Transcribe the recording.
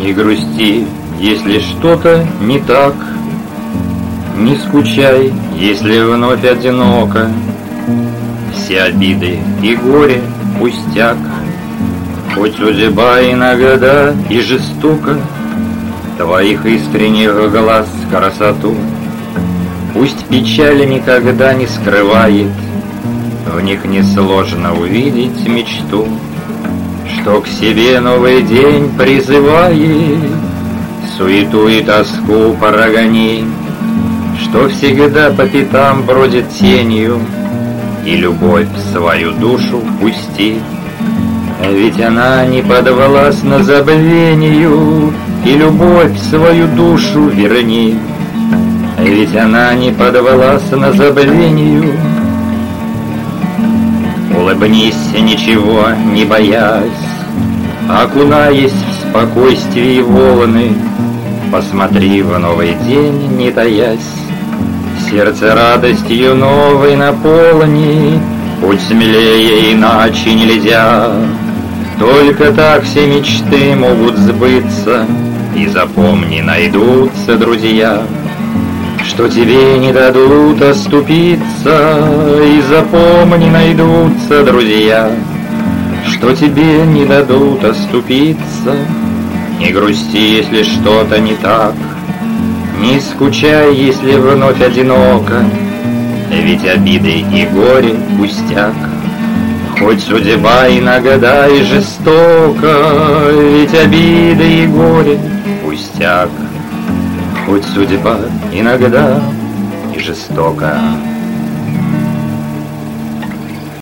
Не грусти, если что-то не так, не скучай, если вновь одиноко. Все обиды и горе пустяк, хоть судьба иногда и жестока твоих искренних глаз красоту. Пусть печаль никогда не скрывает, в них несложно увидеть мечту, что к себе новый день призывает, суету и тоску прогони, что всегда по пятам бродит тенью и любовь в свою душу пусти. Ведь она не подвластна забвению, и любовь в свою душу верни. Ведь она не подвластна забвению. Улыбнись, ничего не боясь, окунаясь в спокойствие волны, посмотри в новый день, не таясь, сердце радостью новой наполни. Будь смелее, иначе нельзя, только так все мечты могут сбыться. И запомни, найдутся друзья, что тебе не дадут оступиться. И запомни, найдутся друзья, что тебе не дадут оступиться. Не грусти, если что-то не так, не скучай, если вновь одиноко, ведь обиды и горе пустяк, хоть судьба иногда и жестока. Ведь обиды и горе пустяк, хоть судьба иногда и жестока.